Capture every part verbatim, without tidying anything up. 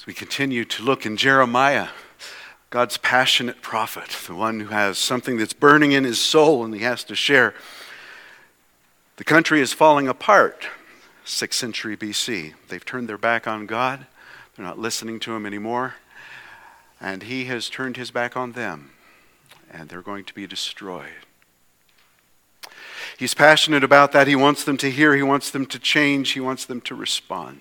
As we continue to look in Jeremiah, God's passionate prophet, the one who has something that's burning in his soul and he has to share. The country is falling apart, sixth century B C. They've turned their back on God. They're not listening to him anymore. And he has turned his back on them. And they're going to be destroyed. He's passionate about that. He wants them to hear. He wants them to change. He wants them to respond.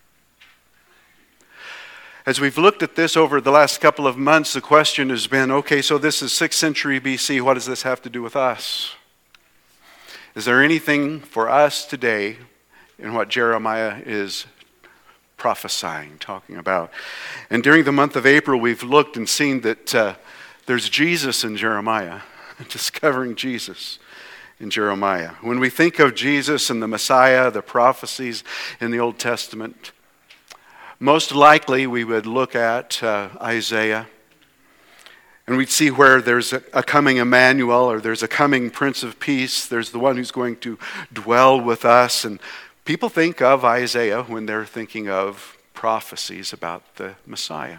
As we've looked at this over the last couple of months, the question has been, okay, so this is sixth century B C. What does this have to do with us? Is there anything for us today in what Jeremiah is prophesying, talking about? And during the month of April, we've looked and seen that uh, there's Jesus in Jeremiah, discovering Jesus in Jeremiah. When we think of Jesus and the Messiah, the prophecies in the Old Testament, most likely we would look at uh, Isaiah and we'd see where there's a, a coming Emmanuel, or there's a coming Prince of Peace. There's the one who's going to dwell with us. And people think of Isaiah when they're thinking of prophecies about the Messiah.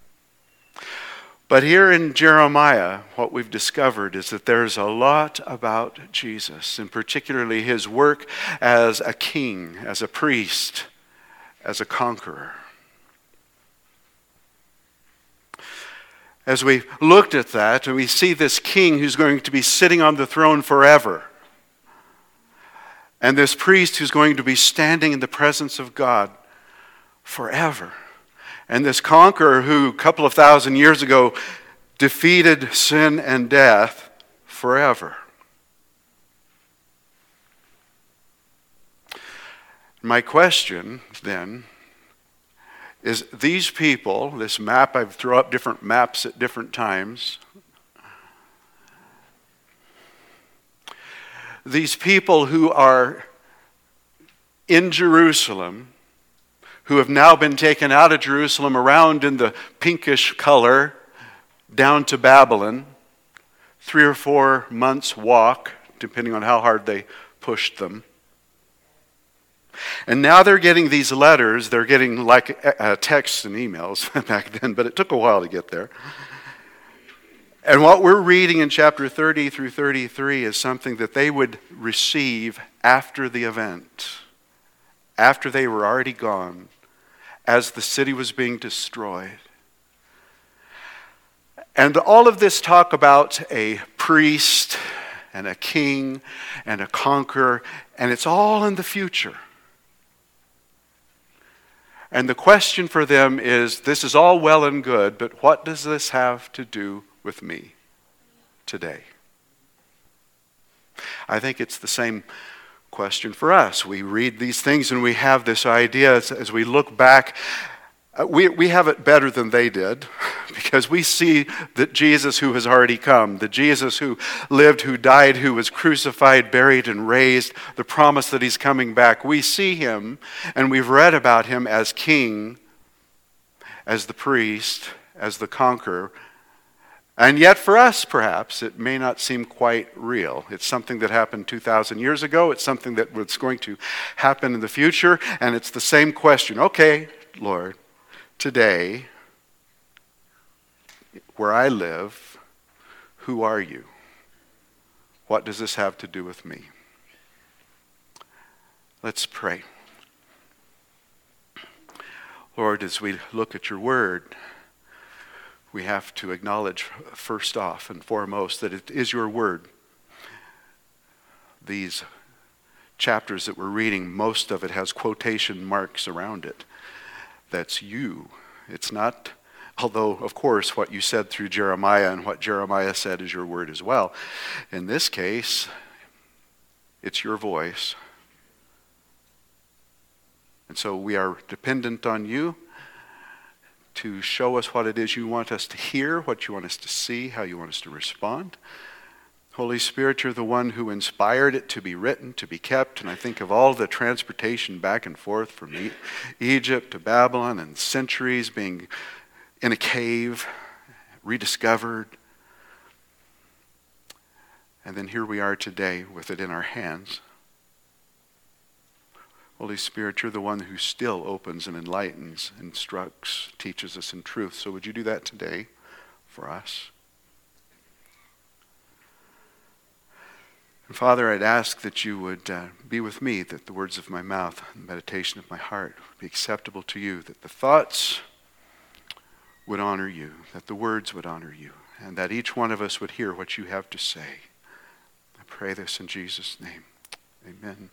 But here in Jeremiah, what we've discovered is that there's a lot about Jesus, and particularly his work as a king, as a priest, as a conqueror. As we looked at that, and we see this king who's going to be sitting on the throne forever, and this priest who's going to be standing in the presence of God forever, and this conqueror who a couple of thousand years ago defeated sin and death forever. My question then is, these people, this map, I've thrown up different maps at different times. These people who are in Jerusalem, who have now been taken out of Jerusalem around in the pinkish color down to Babylon, three or four months walk, depending on how hard they pushed them. And now they're getting these letters. They're getting like uh, texts and emails back then, but it took a while to get there. And what we're reading in chapter thirty through thirty-three is something that they would receive after the event, after they were already gone, as the city was being destroyed. And all of this talk about a priest and a king and a conqueror, and it's all in the future. And the question for them is, this is all well and good, but what does this have to do with me today? I think it's the same question for us. We read these things and we have this idea as, as we look back. Uh, we, we have it better than they did, because we see that Jesus who has already come, the Jesus who lived, who died, who was crucified, buried, and raised, the promise that he's coming back. We see him, and we've read about him as king, as the priest, as the conqueror. And yet for us, perhaps, it may not seem quite real. It's something that happened two thousand years ago. It's something that was going to happen in the future. And it's the same question. Okay, Lord, today, where I live, who are you? What does this have to do with me? Let's pray. Lord, as we look at your word, we have to acknowledge first off and foremost that it is your word. These chapters that we're reading, most of it has quotation marks around it. That's you. It's not, although, of course, what you said through Jeremiah and what Jeremiah said is your word as well. In this case, it's your voice. And so we are dependent on you to show us what it is you want us to hear, what you want us to see, how you want us to respond. Holy Spirit, you're the one who inspired it to be written, to be kept. And I think of all the transportation back and forth from e- Egypt to Babylon, and centuries being in a cave, rediscovered. And then here we are today with it in our hands. Holy Spirit, you're the one who still opens and enlightens, instructs, teaches us in truth. So would you do that today for us? And Father, I'd ask that you would uh, be with me, that the words of my mouth and the meditation of my heart would be acceptable to you, that the thoughts would honor you, that the words would honor you, and that each one of us would hear what you have to say. I pray this in Jesus' name. Amen.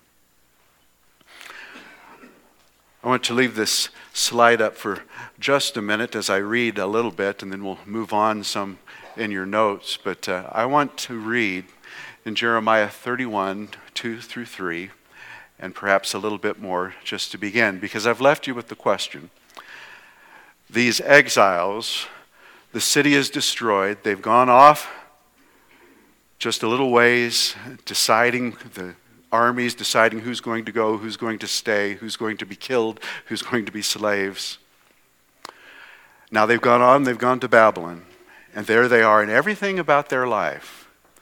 I want to leave this slide up for just a minute as I read a little bit, and then we'll move on some in your notes. But uh, I want to read in Jeremiah thirty-one, two through three, and perhaps a little bit more just to begin, because I've left you with the question. These exiles, the city is destroyed. They've gone off just a little ways, deciding, the armies deciding who's going to go, who's going to stay, who's going to be killed, who's going to be slaves. Now they've gone on, they've gone to Babylon, and there they are, and everything about their life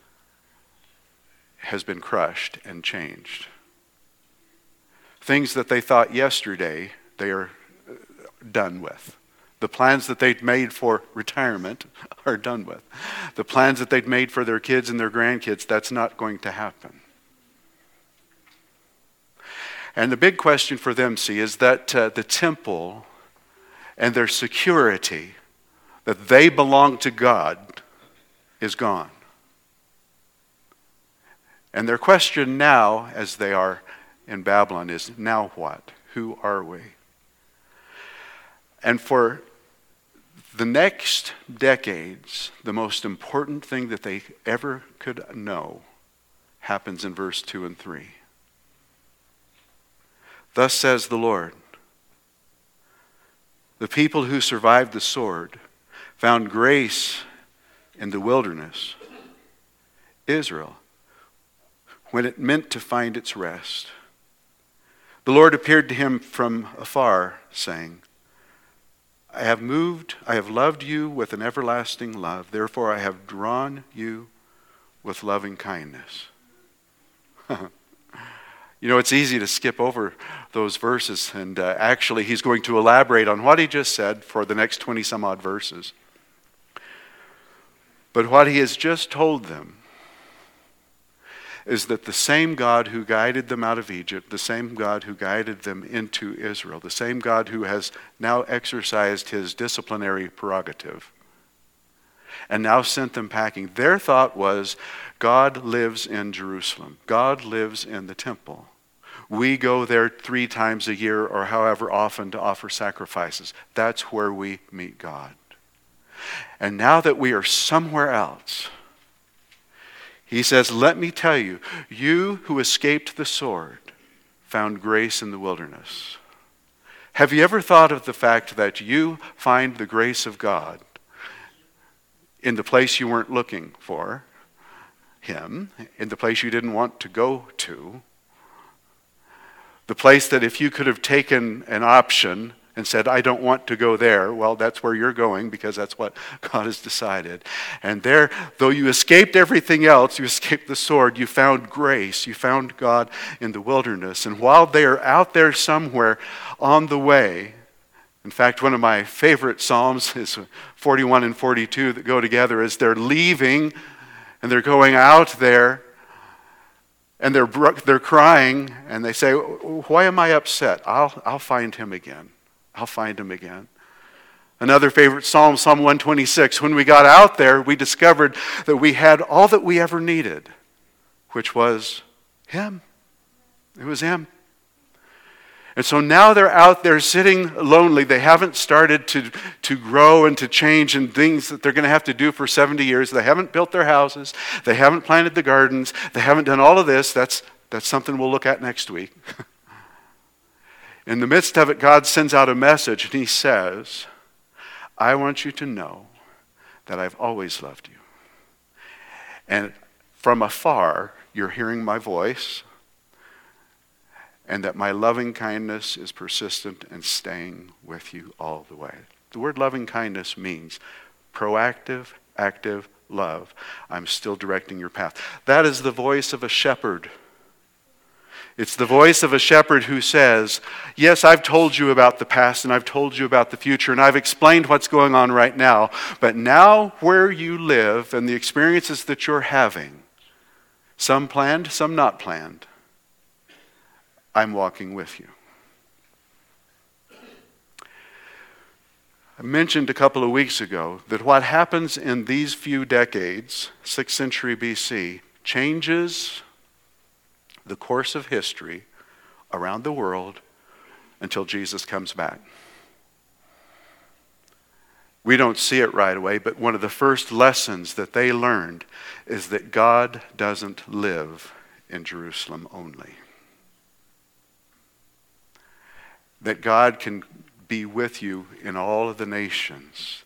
has been crushed and changed. Things that they thought yesterday, they are done with. The plans that they'd made for retirement are done with. The plans that they'd made for their kids and their grandkids, that's not going to happen. And the big question for them, see, is that uh, the temple and their security, that they belong to God, is gone. And their question now, as they are in Babylon, is, now what? Who are we? And for the next decades, the most important thing that they ever could know happens in verse two and three. Thus says the Lord, the people who survived the sword found grace in the wilderness, Israel, when it meant to find its rest. The Lord appeared to him from afar, saying, I have moved, I have loved you with an everlasting love. Therefore I have drawn you with loving kindness. You know, it's easy to skip over those verses, and uh, actually he's going to elaborate on what he just said for the next twenty some odd verses. But what he has just told them is that the same God who guided them out of Egypt, the same God who guided them into Israel, the same God who has now exercised his disciplinary prerogative and now sent them packing, their thought was, God lives in Jerusalem. God lives in the temple. We go there three times a year or however often to offer sacrifices. That's where we meet God. And now that we are somewhere else, he says, let me tell you, you who escaped the sword found grace in the wilderness. Have you ever thought of the fact that you find the grace of God in the place you weren't looking for him, in the place you didn't want to go to, the place that if you could have taken an option and said, I don't want to go there, well, that's where you're going because that's what God has decided. And there, though you escaped everything else, you escaped the sword, you found grace, you found God in the wilderness. And while they are out there somewhere on the way, in fact, one of my favorite Psalms is forty-one and forty-two that go together as they're leaving and they're going out there and they're, they're crying and they say, why am I upset? I'll, I'll find him again. I'll find him again. Another favorite Psalm, Psalm one twenty-six. When we got out there, we discovered that we had all that we ever needed, which was him. It was him. And so now they're out there sitting lonely. They haven't started to, to grow and to change and things that they're going to have to do for seventy years. They haven't built their houses. They haven't planted the gardens. They haven't done all of this. That's, that's something we'll look at next week. In the midst of it, God sends out a message and he says, I want you to know that I've always loved you. And from afar, you're hearing my voice, and that my loving kindness is persistent and staying with you all the way. The word loving kindness means proactive, active love. I'm still directing your path. That is the voice of a shepherd. It's the voice of a shepherd who says, yes, I've told you about the past and I've told you about the future and I've explained what's going on right now, but now where you live and the experiences that you're having, some planned, some not planned, I'm walking with you. I mentioned a couple of weeks ago that what happens in these few decades, sixth century B C, changes the course of history around the world until Jesus comes back. We don't see it right away, but one of the first lessons that they learned is that God doesn't live in Jerusalem only. That God can be with you in all of the nations.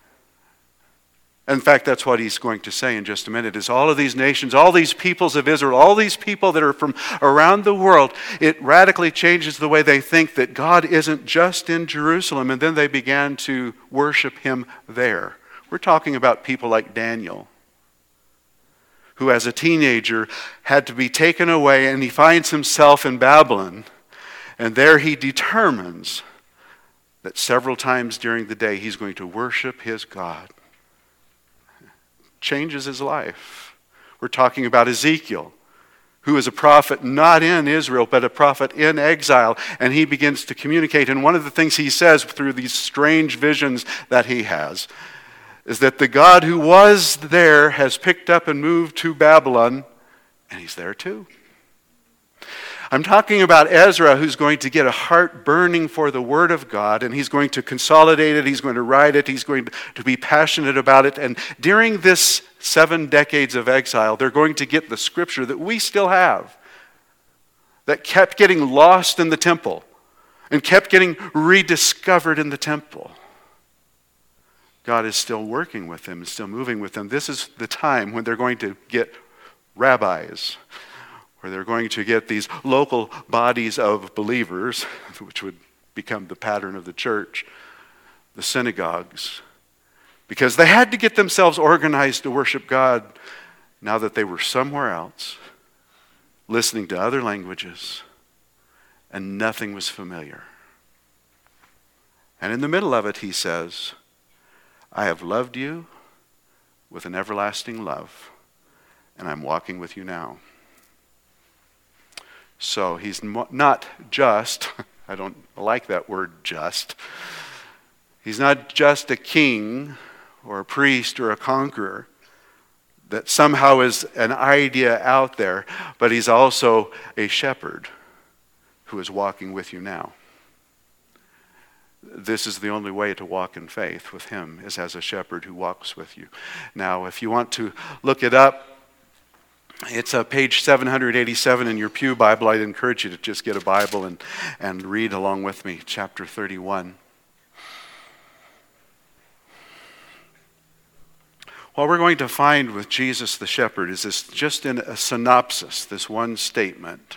In fact, that's what he's going to say in just a minute, is all of these nations, all these peoples of Israel, all these people that are from around the world, it radically changes the way they think that God isn't just in Jerusalem, and then they began to worship him there. We're talking about people like Daniel, who as a teenager had to be taken away, and he finds himself in Babylon, and there he determines that several times during the day he's going to worship his God. Changes his life. We're talking about Ezekiel, who is a prophet not in Israel, but a prophet in exile. And he begins to communicate. And one of the things he says through these strange visions that he has is that the God who was there has picked up and moved to Babylon, and he's there too. I'm talking about Ezra, who's going to get a heart burning for the Word of God, and he's going to consolidate it, he's going to write it, he's going to be passionate about it. And during this seven decades of exile, they're going to get the scripture that we still have, that kept getting lost in the temple and kept getting rediscovered in the temple. God is still working with them and still moving with them. This is the time when they're going to get rabbis, where they're going to get these local bodies of believers, which would become the pattern of the church, the synagogues, because they had to get themselves organized to worship God now that they were somewhere else, listening to other languages, and nothing was familiar. And in the middle of it, he says, I have loved you with an everlasting love, and I'm walking with you now. So he's not just, I don't like that word just, he's not just a king or a priest or a conqueror that somehow is an idea out there, but he's also a shepherd who is walking with you now. This is the only way to walk in faith with him, is as a shepherd who walks with you. Now, if you want to look it up, it's uh, page seven eighty-seven in your Pew Bible. I'd encourage you to just get a Bible and, and read along with me, chapter thirty-one. What we're going to find with Jesus the shepherd is this, just in a synopsis, this one statement.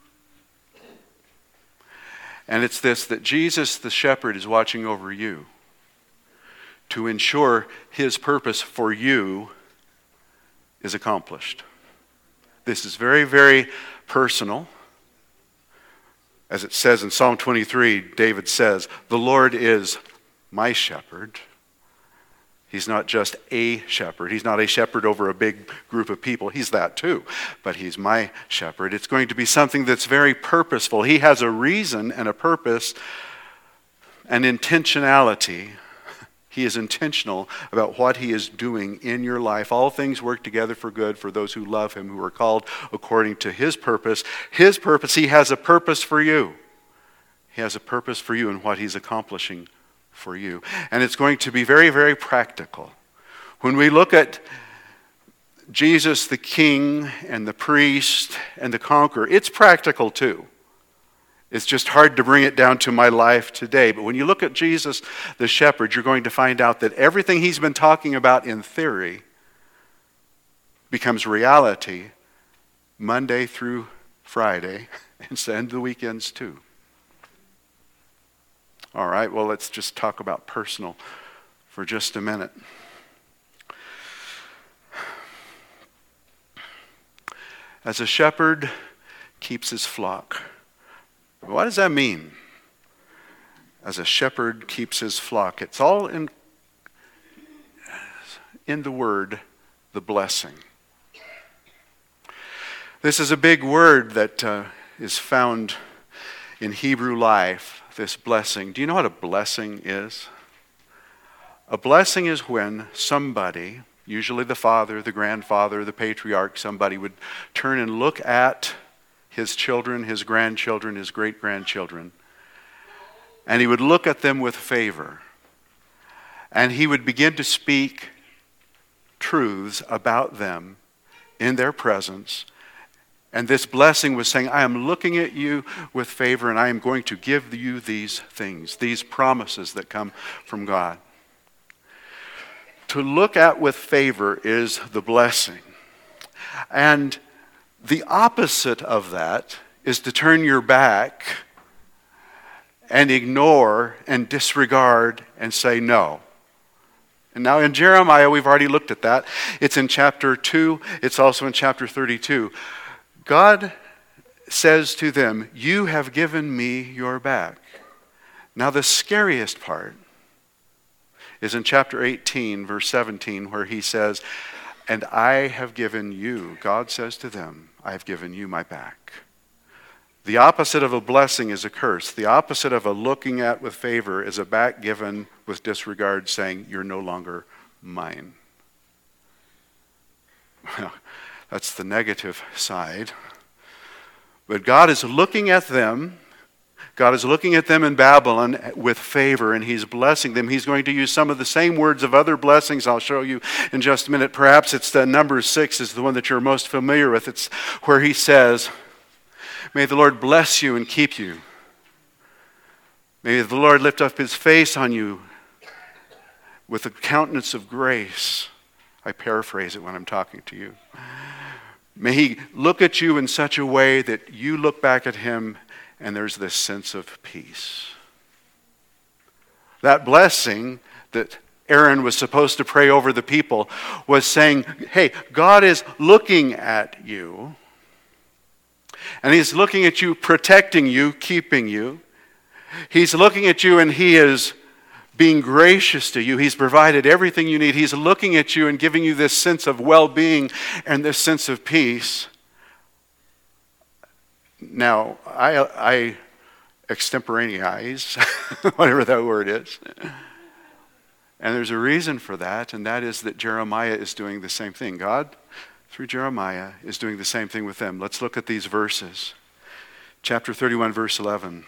And it's this, that Jesus the shepherd is watching over you to ensure his purpose for you is accomplished. This is very, very personal. As it says in Psalm twenty-three, David says, the Lord is my shepherd. He's not just a shepherd. He's not a shepherd over a big group of people. He's that too. But he's my shepherd. It's going to be something that's very purposeful. He has a reason and a purpose and intentionality. He is intentional about what he is doing in your life. All things work together for good for those who love him, who are called according to his purpose. His purpose, he has a purpose for you. He has a purpose for you in what he's accomplishing for you. And it's going to be very, very practical. When we look at Jesus the king and the priest and the conqueror, it's practical too. It's just hard to bring it down to my life today. But when you look at Jesus the shepherd, you're going to find out that everything he's been talking about in theory becomes reality Monday through Friday, and the weekends too. All right, well, let's just talk about personal for just a minute. As a shepherd keeps his flock. What does that mean? As a shepherd keeps his flock. It's all in, in the word, the blessing. This is a big word that uh, is found in Hebrew life, this blessing. Do you know what a blessing is? A blessing is when somebody, usually the father, the grandfather, the patriarch, somebody would turn and look at his children, his grandchildren, his great-grandchildren, and he would look at them with favor. And he would begin to speak truths about them in their presence. And this blessing was saying, I am looking at you with favor, and I am going to give you these things, these promises that come from God. To look at with favor is the blessing. And the opposite of that is to turn your back and ignore and disregard and say no. And now in Jeremiah, we've already looked at that. It's in chapter two. It's also in chapter thirty-two. God says to them, you have given me your back. Now the scariest part is in chapter eighteen, verse seventeen, where he says, and I have given you, God says to them, I have given you my back. The opposite of a blessing is a curse. The opposite of a looking at with favor is a back given with disregard, saying, you're no longer mine. Well, that's the negative side. But God is looking at them. God is looking at them in Babylon with favor, and he's blessing them. He's going to use some of the same words of other blessings I'll show you in just a minute. Perhaps it's the number six is the one that you're most familiar with. It's where he says, may the Lord bless you and keep you. May the Lord lift up his face on you with a countenance of grace. I paraphrase it when I'm talking to you. May he look at you in such a way that you look back at him and there's this sense of peace. That blessing that Aaron was supposed to pray over the people was saying, hey, God is looking at you. And he's looking at you, protecting you, keeping you. He's looking at you and he is being gracious to you. He's provided everything you need. He's looking at you and giving you this sense of well-being and this sense of peace. Now, I, I extemporaneize, whatever that word is. And there's a reason for that, and that is that Jeremiah is doing the same thing. God, through Jeremiah, is doing the same thing with them. Let's look at these verses. Chapter thirty-one, verse eleven.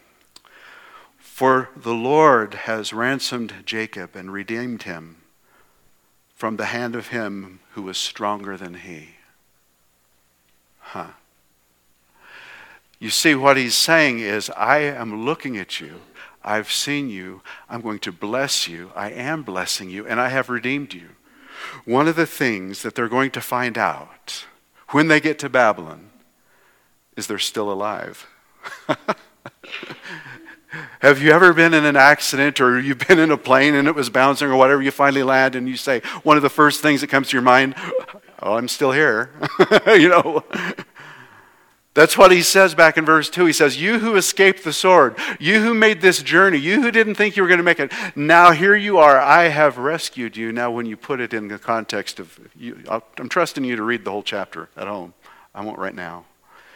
For the Lord has ransomed Jacob and redeemed him from the hand of him who was stronger than he. Huh. You see, what he's saying is, I am looking at you. I've seen you. I'm going to bless you. I am blessing you, and I have redeemed you. One of the things that they're going to find out when they get to Babylon is they're still alive. Have you ever been in an accident or you've been in a plane and it was bouncing or whatever, you finally land and you say, one of the first things that comes to your mind, oh, I'm still here. You know, that's what he says back in verse two. He says, you who escaped the sword, you who made this journey, you who didn't think you were going to make it, now here you are. I have rescued you. Now when you put it in the context of, you, I'm trusting you to read the whole chapter at home. I won't right now.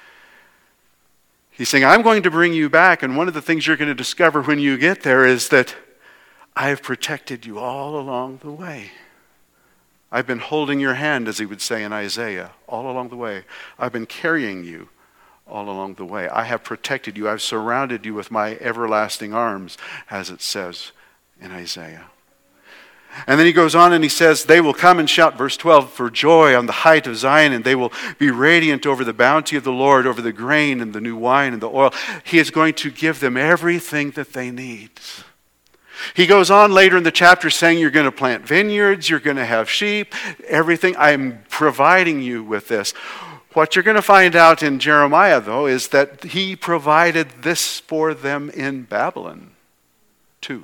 He's saying, I'm going to bring you back, and one of the things you're going to discover when you get there is that I have protected you all along the way. I've been holding your hand, as he would say in Isaiah, all along the way. I've been carrying you all along the way. I have protected you. I've surrounded you with my everlasting arms, as it says in Isaiah. And then he goes on and he says, they will come and shout, verse twelve, for joy on the height of Zion, and they will be radiant over the bounty of the Lord, over the grain and the new wine and the oil. He is going to give them everything that they need. He goes on later in the chapter saying, you're going to plant vineyards, you're going to have sheep, everything. I'm providing you with this. What you're going to find out in Jeremiah, though, is that he provided this for them in Babylon, too.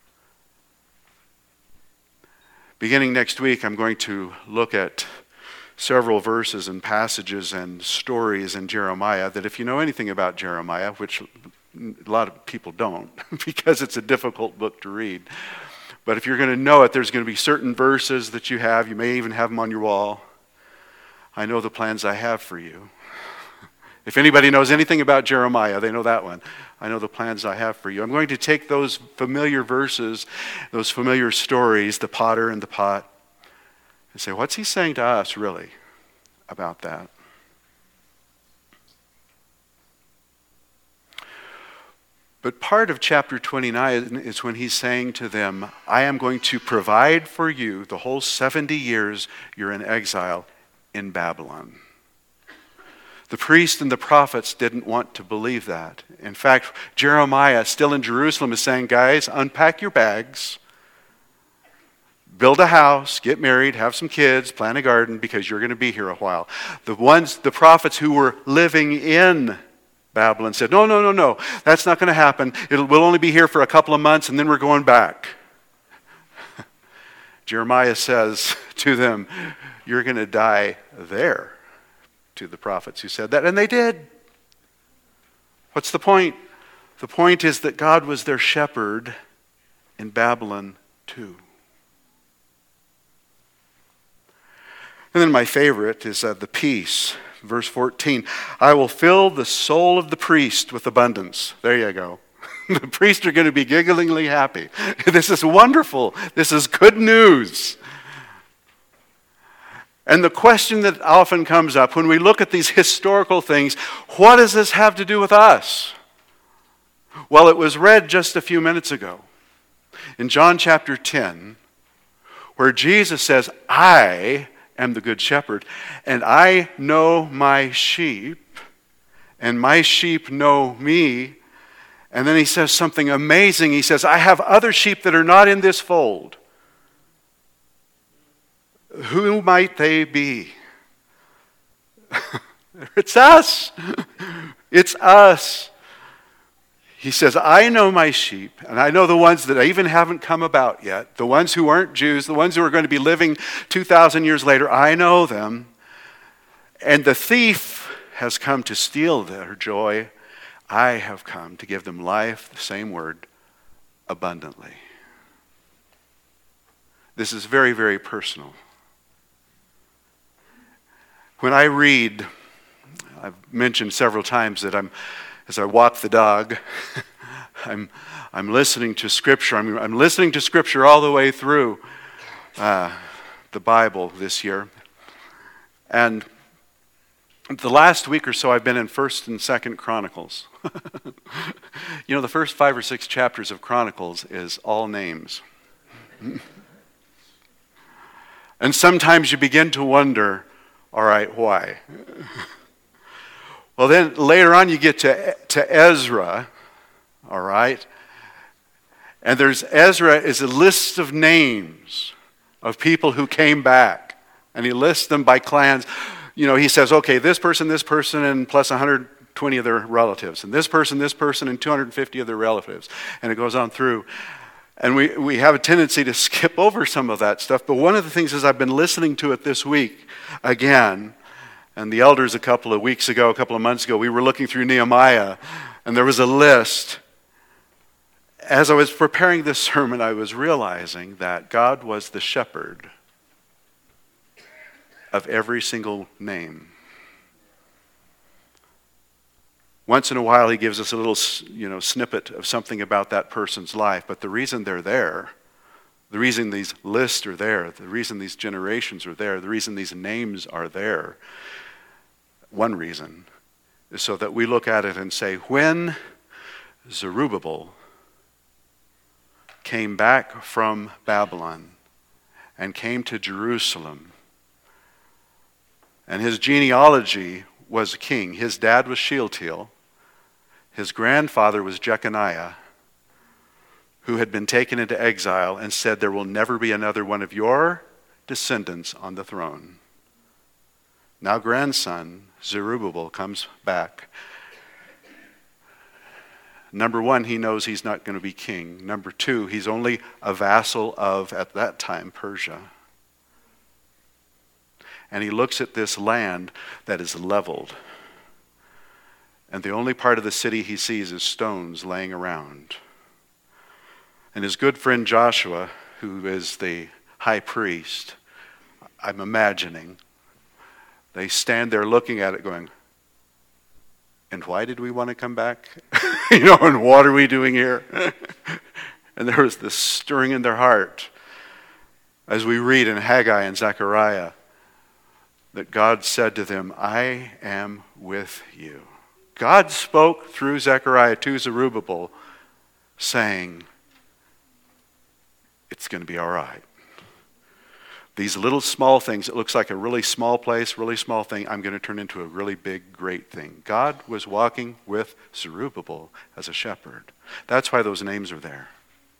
Beginning next week, I'm going to look at several verses and passages and stories in Jeremiah that if you know anything about Jeremiah, which a lot of people don't because it's a difficult book to read, but if you're going to know it, there's going to be certain verses that you have. You may even have them on your wall. I know the plans I have for you. If anybody knows anything about Jeremiah, they know that one. I know the plans I have for you. I'm going to take those familiar verses, those familiar stories, the potter and the pot, and say, what's he saying to us really about that? But part of chapter twenty-nine is when he's saying to them, I am going to provide for you the whole seventy years you're in exile in Babylon. The priests and the prophets didn't want to believe that. In fact, Jeremiah, still in Jerusalem, is saying, guys, unpack your bags, build a house, get married, have some kids, plant a garden, because you're going to be here a while. The ones, the prophets who were living in Babylon said, no, no, no, no, that's not going to happen. It'll, we'll only be here for a couple of months and then we're going back. Jeremiah says to them, you're going to die there, to the prophets who said that, and they did. What's the point? The point is that God was their shepherd in Babylon too. And then my favorite is uh, the peace. Verse fourteen, I will fill the soul of the priest with abundance. There you go. The priests are going to be gigglingly happy. This is wonderful. This is good news. And the question that often comes up when we look at these historical things, what does this have to do with us? Well, it was read just a few minutes ago in John chapter ten, where Jesus says, I am the good shepherd, and I know my sheep, and my sheep know me. And then he says something amazing. He says, I have other sheep that are not in this fold. Who might they be? It's us. It's us. He says, I know my sheep, and I know the ones that even haven't come about yet, the ones who aren't Jews, the ones who are going to be living two thousand years later, I know them. And the thief has come to steal their joy. I have come to give them life, the same word, abundantly. This is very, very personal. When I read, I've mentioned several times that I'm, as I walk the dog, I'm, I'm listening to Scripture. I'm, I'm listening to Scripture all the way through uh, the Bible this year. And the last week or so I've been in First and Second Chronicles. You know, the first five or six chapters of Chronicles is all names. And sometimes you begin to wonder, all right, why? Well, then later on you get to, to Ezra, all right? And there's Ezra is a list of names of people who came back. And he lists them by clans. You know, he says, okay, this person, this person, and plus one hundred twenty of their relatives. And this person, this person, and two hundred fifty of their relatives. And it goes on through. And we, we have a tendency to skip over some of that stuff. But one of the things is I've been listening to it this week again. And the elders a couple of weeks ago, a couple of months ago, we were looking through Nehemiah. And there was a list. As I was preparing this sermon, I was realizing that God was the shepherd of every single name. Once in a while, he gives us a little, you know, snippet of something about that person's life. But the reason they're there, the reason these lists are there, the reason these generations are there, the reason these names are there, one reason is so that we look at it and say, when Zerubbabel came back from Babylon and came to Jerusalem, and his genealogy was a king. His dad was Shealtiel. His grandfather was Jeconiah, who had been taken into exile and said, there will never be another one of your descendants on the throne. Now grandson, Zerubbabel, comes back. Number one, he knows he's not going to be king. Number two, he's only a vassal of, at that time, Persia. and he looks at this land that is leveled. And the only part of the city he sees is stones laying around. And his good friend Joshua, who is the high priest, I'm imagining, they stand there looking at it going, and why did we want to come back? You know, and what are we doing here? And there was this stirring in their heart as we read in Haggai and Zechariah that God said to them, I am with you. God spoke through Zechariah to Zerubbabel saying, it's going to be all right. These little small things, it looks like a really small place, really small thing, I'm going to turn into a really big, great thing. God was walking with Zerubbabel as a shepherd. That's why those names are there.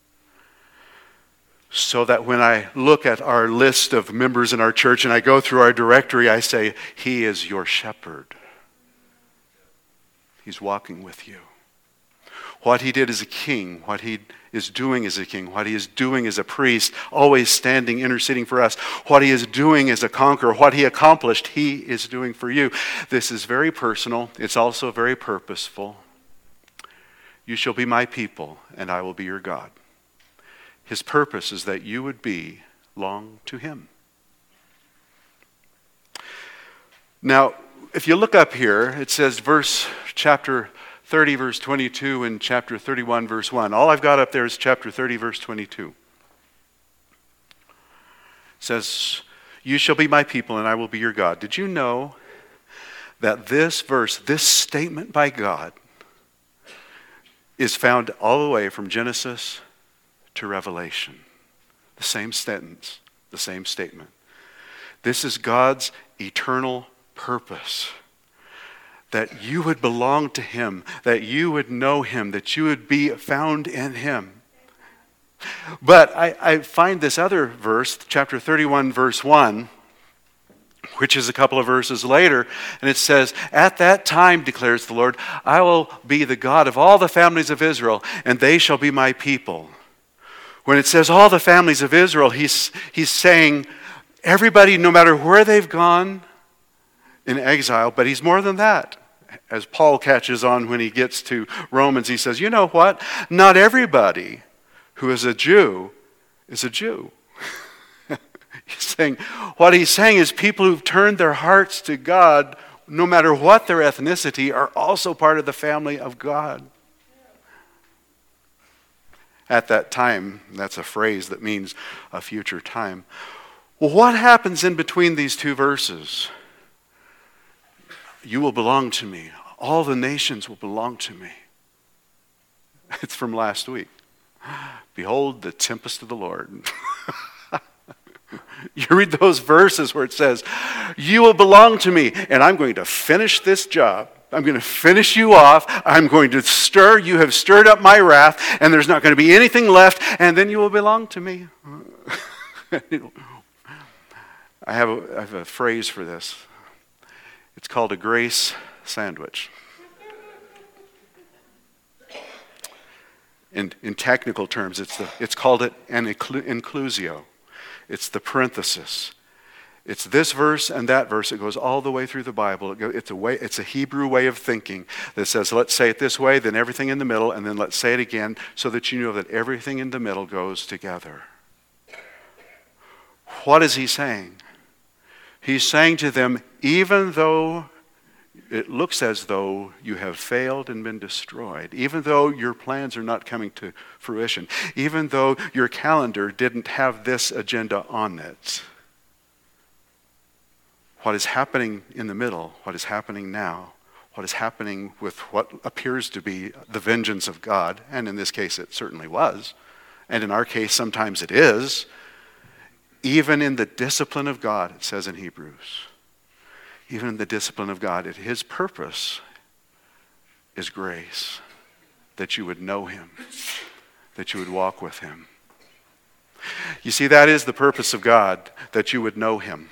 So that when I look at our list of members in our church and I go through our directory, I say, he is your shepherd. He's walking with you. What he did as a king, what he is doing as a king, what he is doing as a priest, always standing, interceding for us, what he is doing as a conqueror, what he accomplished, he is doing for you. This is very personal. It's also very purposeful. You shall be my people, and I will be your God. His purpose is that you would belong to him. Now, if you look up here, it says verse, chapter thirty, verse twenty-two, and chapter thirty-one, verse one. All I've got up there is chapter thirty, verse twenty-two. It says, you shall be my people, and I will be your God. Did you know that this verse, this statement by God, is found all the way from Genesis to Revelation? The same sentence, the same statement. This is God's eternal purpose. That you would belong to him, that you would know him, that you would be found in him. But I, I find this other verse, chapter thirty-one, verse one, which is a couple of verses later, and it says, at that time, declares the Lord, I will be the God of all the families of Israel, and they shall be my people. When it says all the families of Israel, he's, he's saying everybody, no matter where they've gone in exile, but he's more than that. As Paul catches on when he gets to Romans, he says, you know what? Not everybody who is a Jew is a Jew. He's saying, what he's saying is people who've turned their hearts to God, no matter what their ethnicity, are also part of the family of God. At that time, that's a phrase that means a future time. Well, what happens in between these two verses? You will belong to me. All the nations will belong to me. It's from last week. Behold the tempest of the Lord. You read those verses where it says, you will belong to me, and I'm going to finish this job. I'm going to finish you off. I'm going to stir. You have stirred up my wrath, and there's not going to be anything left, and then you will belong to me. I have a, I have a phrase for this. It's called a grace sandwich. In, in technical terms, it's, the, it's called it an inclusio. It's the parenthesis. It's this verse and that verse. It goes all the way through the Bible. It go, it's, a way, it's a Hebrew way of thinking that says, let's say it this way, then everything in the middle, and then let's say it again so that you know that everything in the middle goes together. What is he saying? He's saying to them, even though it looks as though you have failed and been destroyed, even though your plans are not coming to fruition, even though your calendar didn't have this agenda on it, what is happening in the middle, what is happening now, what is happening with what appears to be the vengeance of God, and in this case it certainly was, and in our case sometimes it is, even in the discipline of God, it says in Hebrews, even in the discipline of God, it, his purpose is grace, that you would know him, that you would walk with him. You see, that is the purpose of God, that you would know him.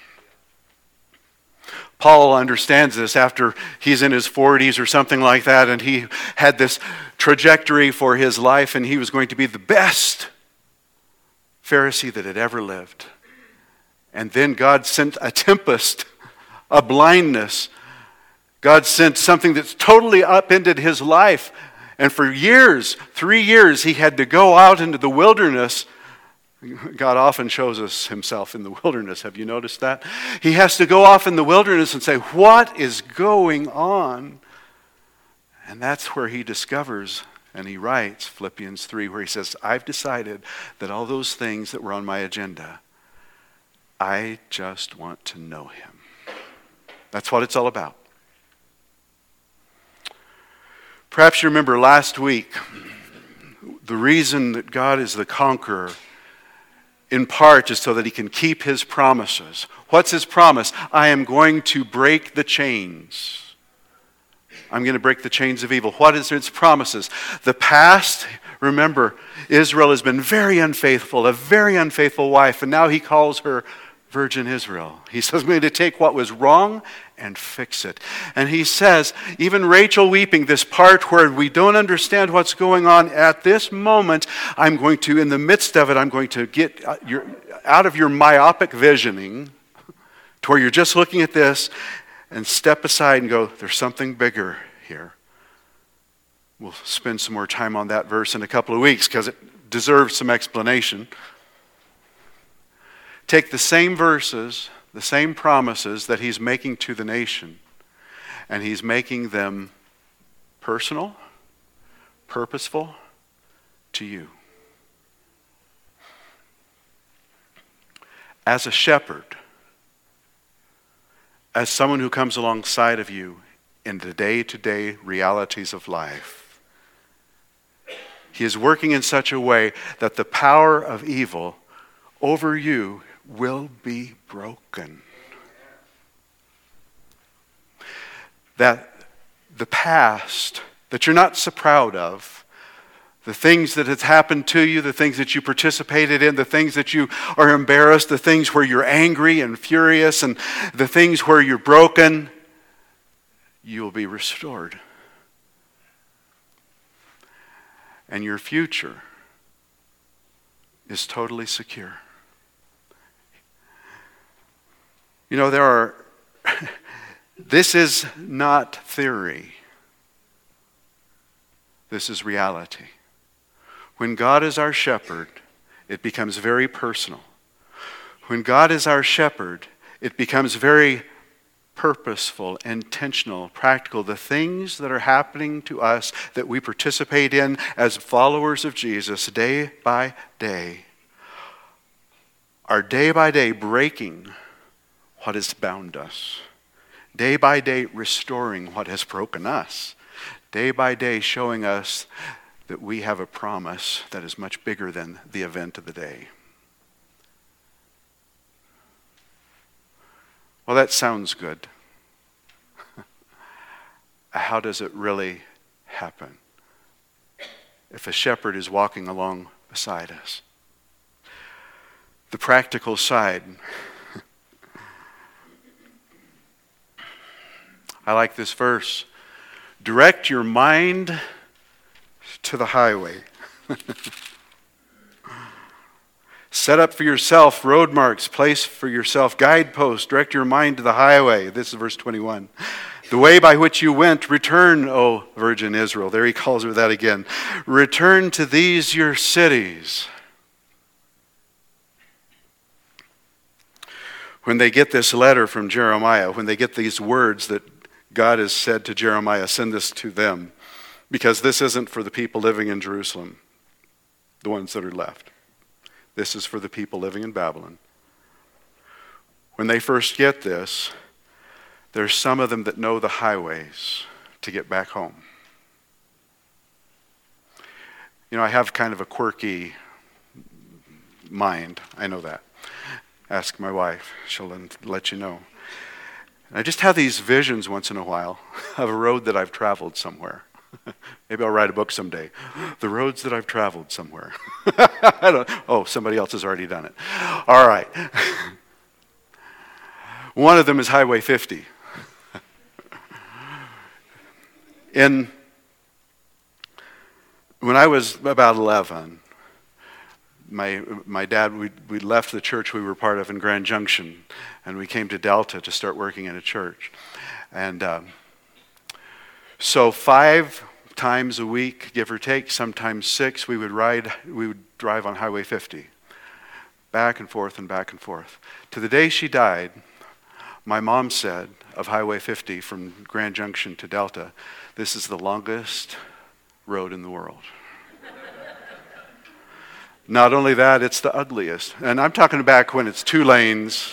Paul understands this after he's in his forties or something like that, and he had this trajectory for his life, and he was going to be the best Pharisee that had ever lived. And then God sent a tempest, a blindness. God sent something that's totally upended his life. And for years, three years, he had to go out into the wilderness. God often shows us himself in the wilderness. Have you noticed that? He has to go off in the wilderness and say, what is going on? And that's where he discovers, and he writes Philippians three, where he says, I've decided that all those things that were on my agenda, I just want to know him. That's what it's all about. Perhaps you remember last week, the reason that God is the conqueror in part is so that he can keep his promises. What's his promise? I am going to break the chains. I'm going to break the chains of evil. What is its promises? The past, remember, Israel has been very unfaithful, a very unfaithful wife, and now he calls her Virgin Israel. He says, I'm going to take what was wrong and fix it. And he says, even Rachel weeping, this part where we don't understand what's going on at this moment, I'm going to, in the midst of it, I'm going to get your, out of your myopic visioning to where you're just looking at this and step aside and go, there's something bigger here. We'll spend some more time on that verse in a couple of weeks because it deserves some explanation. Take the same verses, the same promises that he's making to the nation, and he's making them personal, purposeful to you. As a shepherd, as someone who comes alongside of you in the day-to-day realities of life, he is working in such a way that the power of evil over you will be broken. That the past that you're not so proud of, the things that have happened to you, the things that you participated in, the things that you are embarrassed, the things where you're angry and furious, and the things where you're broken, you will be restored. And your future is totally secure. You know, there are, this is not theory. This is reality. When God is our shepherd, it becomes very personal. When God is our shepherd, it becomes very purposeful, intentional, practical. The things that are happening to us that we participate in as followers of Jesus day by day are day by day breaking what has bound us. Day by day restoring what has broken us. Day by day showing us that we have a promise that is much bigger than the event of the day. Well, that sounds good. How does it really happen? If a shepherd is walking along beside us. The practical side. I like this verse. Direct your mind to the highway. Set up for yourself road marks, place for yourself guideposts, direct your mind to the highway. This is verse twenty-one. The way by which you went, return, O Virgin Israel. There he calls her that again. Return to these your cities. When they get this letter from Jeremiah, when they get these words that God has said to Jeremiah, send this to them, because this isn't for the people living in Jerusalem, the ones that are left. This is for the people living in Babylon. When they first get this, there's some of them that know the highways to get back home. You know, I have kind of a quirky mind. I know that. Ask my wife. She'll let you know. And I just have these visions once in a while of a road that I've traveled somewhere. Maybe I'll write a book someday. The roads that I've traveled somewhere. I don't, oh, somebody else has already done it. All right. One of them is Highway fifty. In, when I was about eleven, my my dad, we we left the church we were part of in Grand Junction, and we came to Delta to start working in a church. And um, so five times a week, give or take, sometimes six, we would ride, we would drive on Highway fifty, back and forth and back and forth. To the day she died, my mom said of Highway fifty from Grand Junction to Delta, this is the longest road in the world. Not only that, it's the ugliest. And I'm talking back when it's two lanes.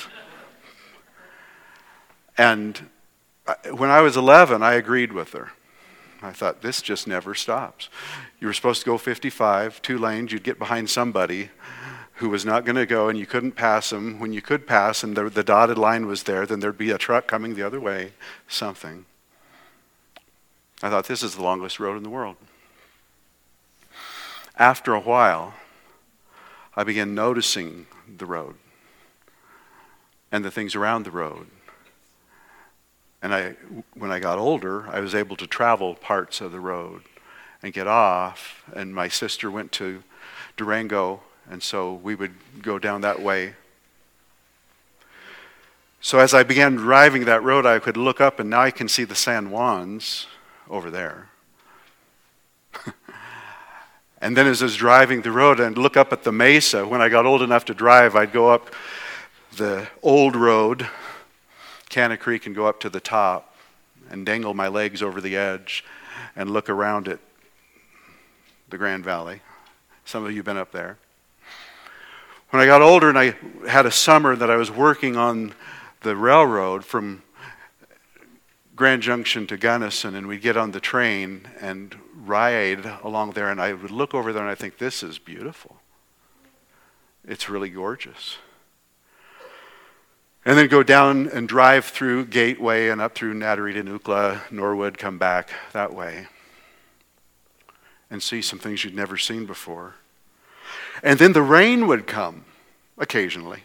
And when I was eleven, I agreed with her. I thought, this just never stops. You were supposed to go fifty-five, two lanes, you'd get behind somebody who was not going to go, and you couldn't pass them. When you could pass and the, the dotted line was there, then there'd be a truck coming the other way, something. I thought, this is the longest road in the world. After a while, I began noticing the road and the things around the road. And I, when I got older, I was able to travel parts of the road and get off. And my sister went to Durango, and so we would go down that way. So as I began driving that road, I could look up, and now I can see the San Juans over there. And then as I was driving the road and look up at the mesa, when I got old enough to drive, I'd go up the old road, Canna Creek, and go up to the top and dangle my legs over the edge and look around at the Grand Valley. Some of you have been up there. When I got older and I had a summer that I was working on the railroad from Grand Junction to Gunnison, and we'd get on the train and ride along there, and I would look over there and I think, this is beautiful. It's really gorgeous. And then go down and drive through Gateway and up through Natarita, Nukla, Norwood, come back that way and see some things you'd never seen before. And then the rain would come occasionally.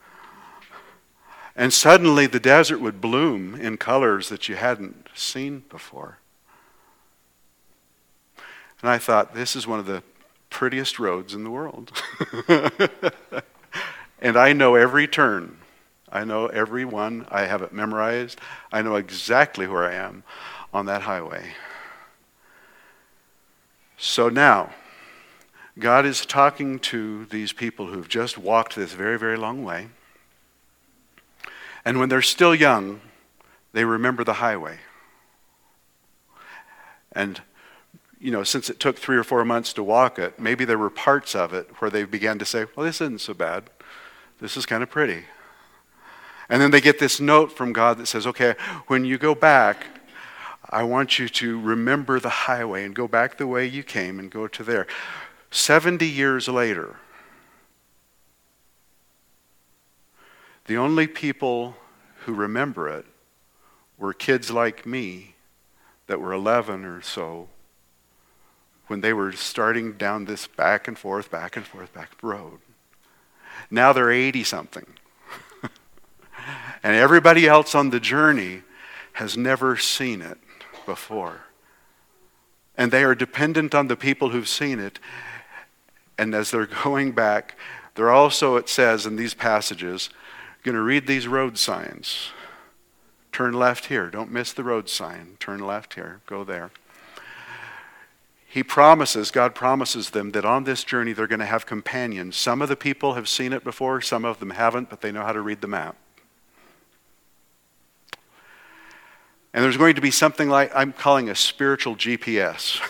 And suddenly the desert would bloom in colors that you hadn't seen before. And I thought, this is one of the prettiest roads in the world. And I know every turn. I know every one. I have it memorized. I know exactly where I am on that highway. So now, God is talking to these people who've just walked this very, very long way. And when they're still young, they remember the highway. And, you know, since it took three or four months to walk it, maybe there were parts of it where they began to say, well, this isn't so bad. This is kind of pretty. And then they get this note from God that says, okay, when you go back, I want you to remember the highway and go back the way you came and go to there. seventy years later, the only people who remember it were kids like me that were eleven or so when they were starting down this back and forth, back and forth, back road. Now they're eighty-something. And everybody else on the journey has never seen it before. And they are dependent on the people who've seen it. And as they're going back, they're also, it says in these passages, going to read these road signs. Turn left here. Don't miss the road sign. Turn left here. Go there. He promises, God promises them that on this journey they're going to have companions. Some of the people have seen it before, some of them haven't, but they know how to read the map. And there's going to be something like, I'm calling a spiritual G P S.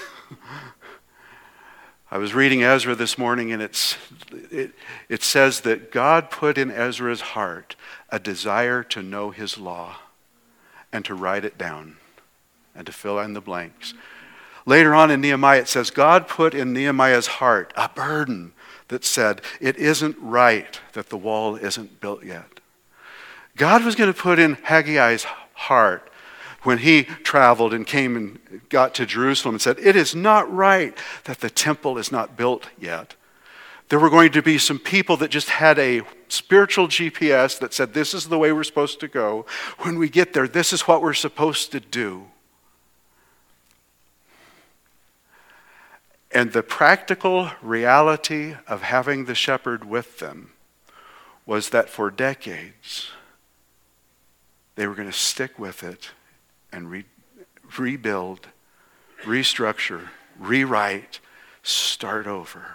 I was reading Ezra this morning, and it's, it, it says that God put in Ezra's heart a desire to know his law and to write it down and to fill in the blanks. Later on in Nehemiah, it says God put in Nehemiah's heart a burden that said, it isn't right that the wall isn't built yet. God was going to put in Haggai's heart when he traveled and came and got to Jerusalem and said, it is not right that the temple is not built yet. There were going to be some people that just had a spiritual G P S that said, this is the way we're supposed to go. When we get there, this is what we're supposed to do. And the practical reality of having the shepherd with them was that for decades, they were going to stick with it and re- rebuild, restructure, rewrite, start over.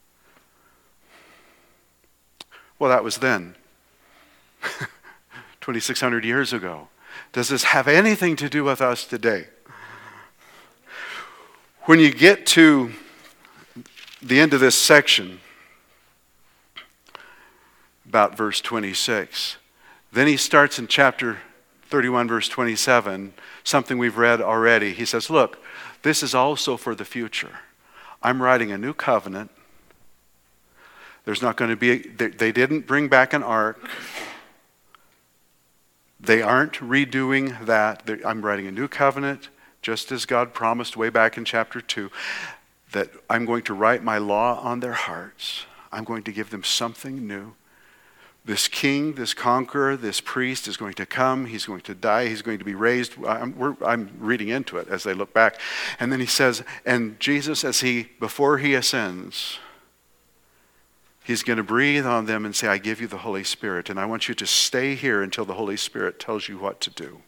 Well, that was then, twenty-six hundred years ago. Does this have anything to do with us today? When you get to the end of this section, about verse twenty-six, then he starts in chapter thirty-one, verse twenty-seven, something we've read already. He says, look, this is also for the future. I'm writing a new covenant. There's not going to be, they, they didn't bring back an ark. They aren't redoing that. They're, I'm writing a new covenant, just as God promised way back in chapter two, that I'm going to write my law on their hearts. I'm going to give them something new. This king, this conqueror, this priest is going to come. He's going to die. He's going to be raised. I'm, we're, I'm reading into it as they look back. And then he says, and Jesus, as he, before he ascends, he's going to breathe on them and say, I give you the Holy Spirit, and I want you to stay here until the Holy Spirit tells you what to do.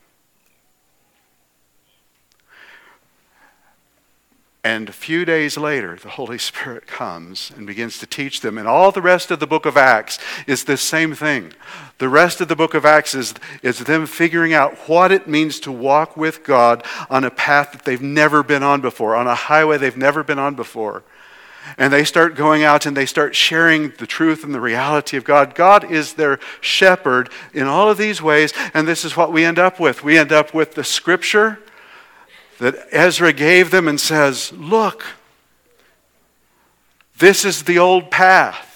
And a few days later, the Holy Spirit comes and begins to teach them. And all the rest of the book of Acts is the same thing. The rest of the book of Acts is, is them figuring out what it means to walk with God on a path that they've never been on before, on a highway they've never been on before. And they start going out and they start sharing the truth and the reality of God. God is their shepherd in all of these ways, and this is what we end up with. We end up with the scripture that Ezra gave them and says, look, this is the old path.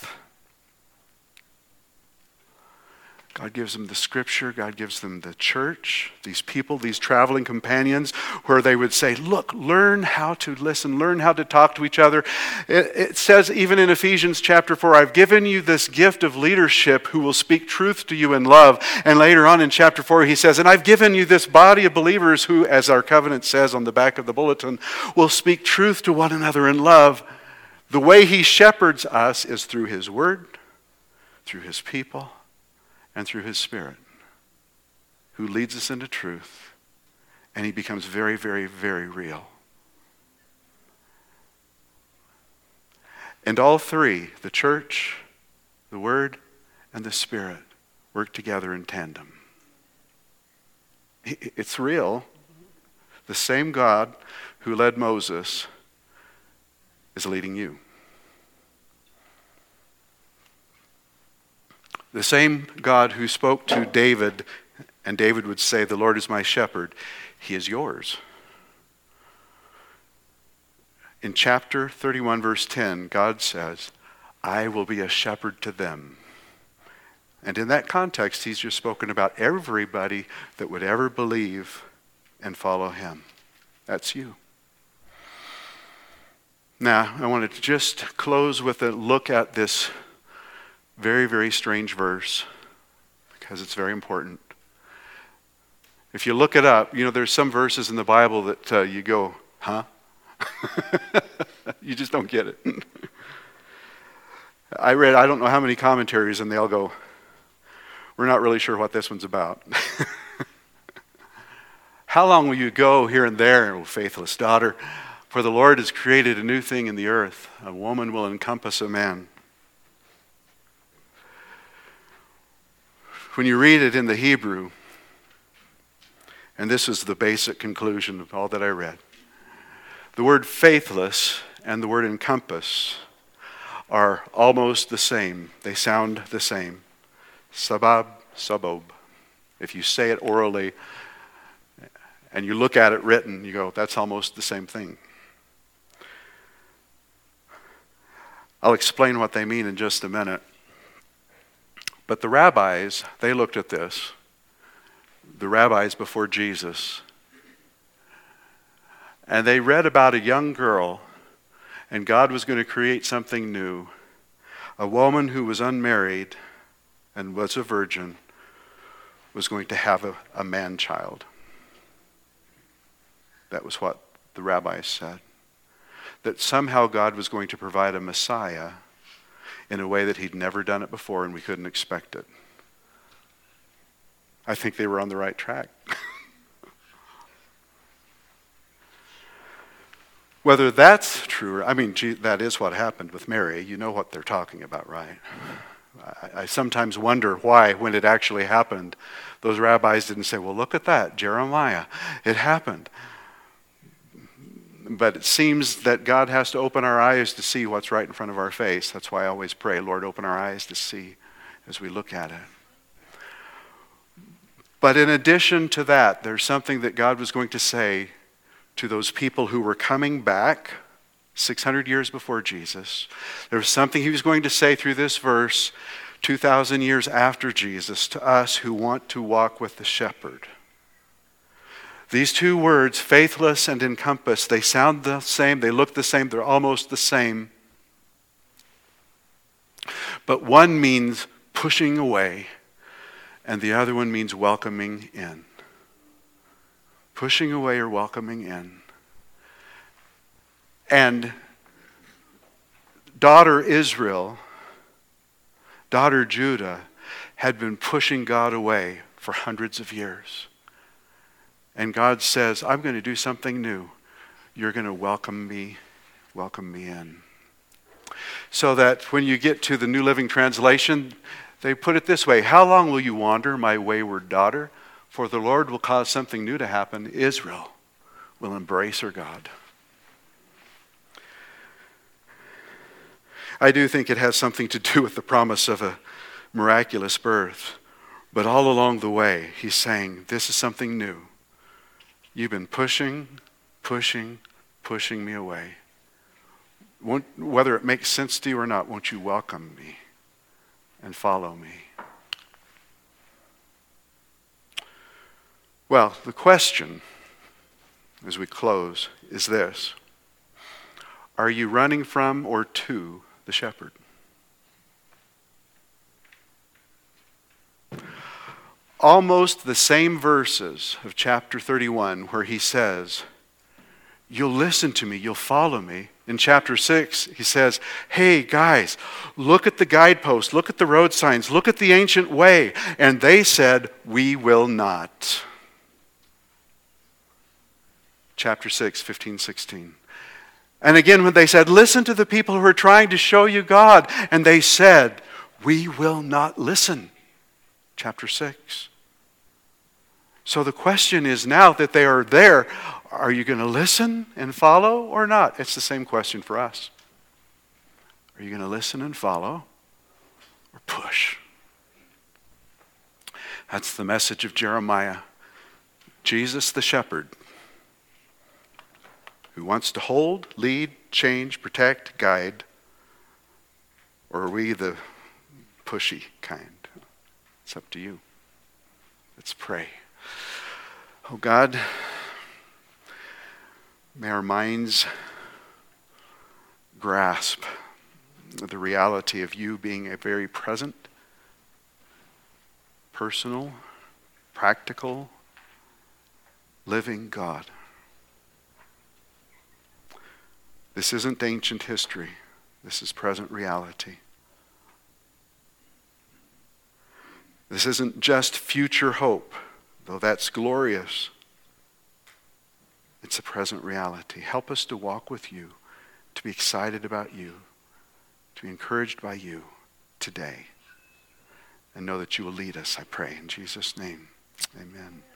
God gives them the scripture. God gives them the church, these people, these traveling companions, where they would say, look, learn how to listen, learn how to talk to each other. It, it says even in Ephesians chapter four, I've given you this gift of leadership who will speak truth to you in love. And later on in chapter four, he says, and I've given you this body of believers who, as our covenant says on the back of the bulletin, will speak truth to one another in love. The way he shepherds us is through his word, through his people, and through his Spirit, who leads us into truth, and he becomes very, very, very real. And all three, the church, the Word, and the Spirit, work together in tandem. It's real. The same God who led Moses is leading you. The same God who spoke to David, and David would say, the Lord is my shepherd, he is yours. In chapter thirty-one, verse ten, God says, I will be a shepherd to them. And in that context, he's just spoken about everybody that would ever believe and follow him. That's you. Now, I wanted to just close with a look at this very, very strange verse, because it's very important. If you look it up, you know, there's some verses in the Bible that uh, you go, huh? You just don't get it. I read, I don't know how many commentaries, and they all go, we're not really sure what this one's about. How long will you go here and there, O faithless daughter? For the Lord has created a new thing in the earth. A woman will encompass a man. When you read it in the Hebrew, and this is the basic conclusion of all that I read, the word faithless and the word encompass are almost the same. They sound the same. Sabab, sabob. If you say it orally and you look at it written, you go, that's almost the same thing. I'll explain what they mean in just a minute. But the rabbis, they looked at this, the rabbis before Jesus, and they read about a young girl, and God was going to create something new. A woman who was unmarried and was a virgin was going to have a, a man-child. That was what the rabbis said. that somehow God was going to provide a Messiah in a way that he'd never done it before and we couldn't expect it. I think they were on the right track. Whether that's true, I mean, gee, that is what happened with Mary. You know what they're talking about, right? I, I sometimes wonder why, when it actually happened, those rabbis didn't say, well, look at that, Jeremiah, it happened. But it seems that God has to open our eyes to see what's right in front of our face. That's why I always pray, Lord, open our eyes to see as we look at it. But in addition to that, there's something that God was going to say to those people who were coming back six hundred years before Jesus. There was something he was going to say through this verse two thousand years after Jesus to us who want to walk with the shepherd. These two words, faithless and encompass, they sound the same, they look the same, they're almost the same. But one means pushing away, and the other one means welcoming in. Pushing away or welcoming in. And daughter Israel, daughter Judah, had been pushing God away for hundreds of years. And God says, I'm going to do something new. You're going to welcome me, welcome me in. So that when you get to the New Living Translation, they put it this way, how long will you wander, my wayward daughter? For the Lord will cause something new to happen. Israel will embrace her God. I do think it has something to do with the promise of a miraculous birth. But all along the way, he's saying, this is something new. You've been pushing, pushing, pushing me away. Won't, whether it makes sense to you or not, won't you welcome me and follow me? Well, the question, as we close, is this. Are you running from or to the shepherd? Almost the same verses of chapter thirty-one where he says, you'll listen to me, you'll follow me. In chapter six, he says, hey guys, look at the guideposts, look at the road signs, look at the ancient way. And they said, we will not. Chapter six, fifteen, sixteen. And again when they said, listen to the people who are trying to show you God. And they said, we will not listen. Chapter six. So the question is now that they are there, are you going to listen and follow or not? It's the same question for us. Are you going to listen and follow or push? That's the message of Jeremiah. Jesus the shepherd, who wants to hold, lead, change, protect, guide, or are we the pushy kind? It's up to you. Let's pray. Oh God, may our minds grasp the reality of you being a very present, personal, practical, living God. This isn't ancient history. This is present reality. This isn't just future hope, though that's glorious. It's a present reality. Help us to walk with you, to be excited about you, to be encouraged by you today, and know that you will lead us, I pray. In Jesus' name, amen.